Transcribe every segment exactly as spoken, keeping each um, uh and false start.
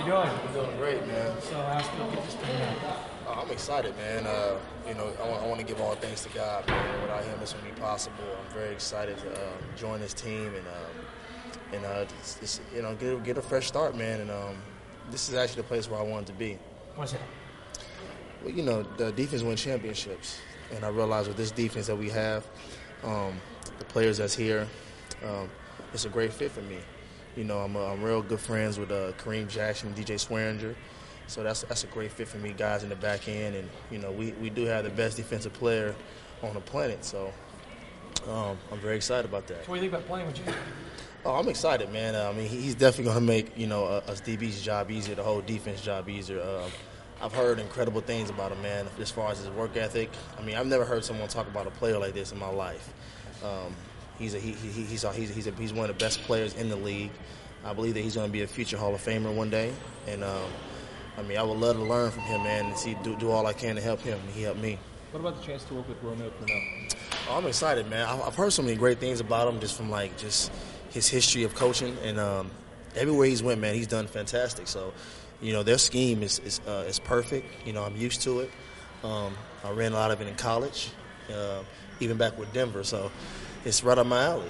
doing? I'm doing great, man. So how's it get this thing out? Uh, I'm excited, man. Uh, you know, I want, I want to give all thanks to God, man. Without Him, this wouldn't be possible. I'm very excited to um, join this team and um, and uh, just, just, you know get get a fresh start, man. And um, this is actually the place where I wanted to be. What's it? Well, you know, the defense win championships, and I realize with this defense that we have, um, the players that's here, um, it's a great fit for me. You know, I'm, uh, I'm real good friends with uh, Kareem Jackson and D J Swearinger, so that's that's a great fit for me, guys in the back end, and you know, we, we do have the best defensive player on the planet, so um, I'm very excited about that. So what do you think about playing with you? Oh, I'm excited, man. Uh, I mean, he's definitely going to make, you know, us D B's job easier, the whole defense job easier. Um, I've heard incredible things about him, man, as far as his work ethic. I mean, I've never heard someone talk about a player like this in my life. Um, he's, a, he, he, he's, a, he's, he's, a, he's one of the best players in the league. I believe that he's going to be a future Hall of Famer one day. And, um, I mean, I would love to learn from him, man, and see do, do all I can to help him. He helped me. What about the chance to work with Romeo Crennel? Oh, I'm excited, man. I've heard so many great things about him just from, like, just his history of coaching. And um, everywhere he's went, man, he's done fantastic. So, you know, their scheme is is, uh, is perfect. You know, I'm used to it. Um, I ran a lot of it in college, uh, even back with Denver. So it's right up my alley.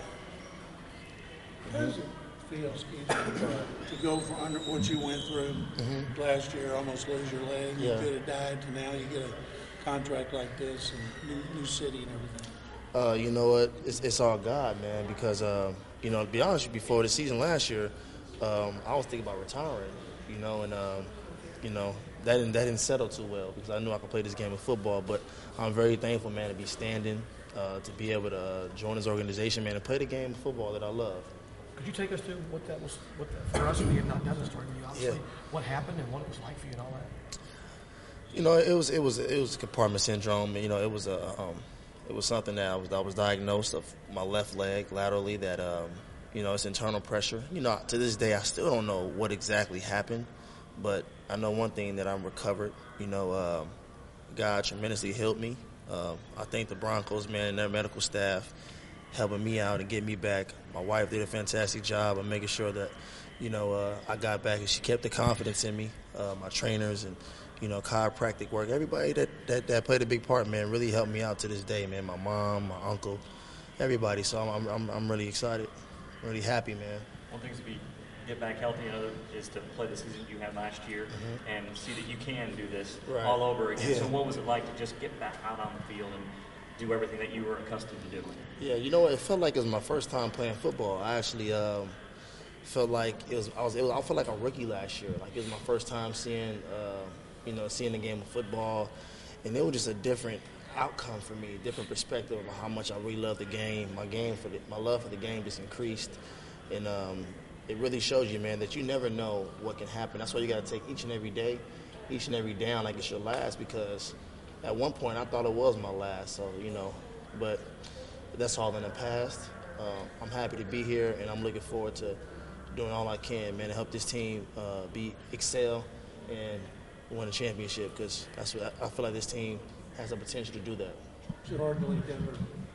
How does it feel, excuse me, to go for under what you went through mm-hmm. last year, almost lose your leg, yeah. you could have died, to now you get a contract like this and new, new city and everything? Uh, you know what? It's, it's all God, man, because, uh, you know, to be honest with you, before the season last year, um, I was thinking about retiring, you know, and, um, you know, that didn't, that didn't settle too well because I knew I could play this game of football. But I'm very thankful, man, to be standing, uh, to be able to uh, join this organization, man, and play the game of football that I love. Could you take us through what that was, what that, for us, we have not done this story with you, obviously, yeah. what happened and what it was like for you and all that? You know, it was it was it was compartment syndrome. You know, it was a um, it was something that I was I was diagnosed of my left leg laterally. That um, you know, it's internal pressure. You know, to this day, I still don't know what exactly happened, but I know one thing, that I'm recovered. You know, um, God tremendously helped me. Uh, I thank the Broncos, man, and their medical staff helping me out and getting me back. My wife did a fantastic job of making sure that, you know, uh, I got back, and she kept the confidence in me. Uh, my trainers and, you know, chiropractic work, everybody that, that, that played a big part, man, really helped me out to this day, man. My mom, my uncle, everybody. So I'm I'm, I'm really excited, really happy, man. One thing is to be get back healthy, another is to play the season you had last year mm-hmm. and see that you can do this right. all over again. Yeah. So what was it like to just get back out on the field and do everything that you were accustomed to doing? Yeah, you know what? It felt like it was my first time playing football. I actually um, felt like it was I was, it was. I felt like a rookie last year. Like it was my first time seeing, uh, you know, seeing the game of football, and it was just a different outcome for me, a different perspective of how much I really love the game. My game for the, my love for the game just increased, and um, it really shows you, man, that you never know what can happen. That's why you got to take each and every day, each and every down like it's your last, because at one point I thought it was my last. So you know, but that's all in the past. Uh, I'm happy to be here, and I'm looking forward to doing all I can, man, to help this team uh, be excel and win a championship, because that's what I, I feel like this team has the potential to do that. Is it hard to leave Denver?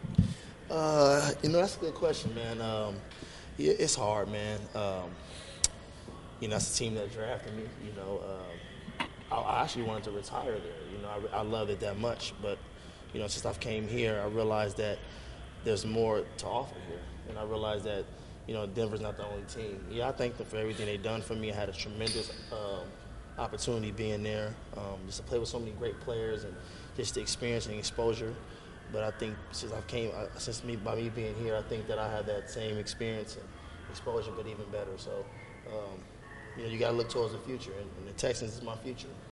Uh, you know, that's a good question, man. Um, yeah, it's hard, man. Um, you know, that's the team that drafted me. You know, um, I, I actually wanted to retire there. You know, I, I loved it that much, but you know, since I came here, I realized that there's more to offer here, and I realized that, you know, Denver's not the only team. Yeah, I thank them for everything they've done for me. I had a tremendous um, opportunity being there, um, just to play with so many great players and just the experience and exposure. But I think since I came, uh, since me by me being here, I think that I had that same experience and exposure, but even better. So, um, you know, you got to look towards the future, and, and the Texans is my future.